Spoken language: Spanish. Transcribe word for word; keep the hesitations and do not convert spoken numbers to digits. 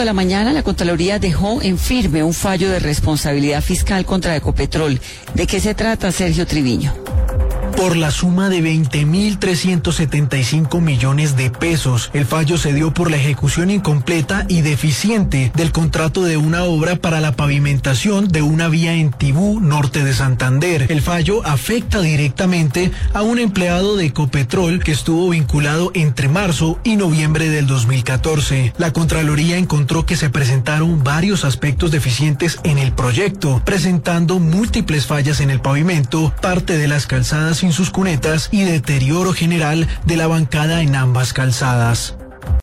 de la mañana, la Contraloría dejó en firme un fallo de responsabilidad fiscal contra Ecopetrol. ¿De qué se trata, Sergio Triviño? Por la suma de veinte mil trescientos setenta y cinco millones de pesos. El fallo se dio por la ejecución incompleta y deficiente del contrato de una obra para la pavimentación de una vía en Tibú, norte de Santander. El fallo afecta directamente a un empleado de Ecopetrol que estuvo vinculado entre marzo y noviembre del dos mil catorce. La Contraloría encontró que se presentaron varios aspectos deficientes en el proyecto, presentando múltiples fallas en el pavimento, parte de las calzadas sin sus cunetas y deterioro general de la bancada en ambas calzadas.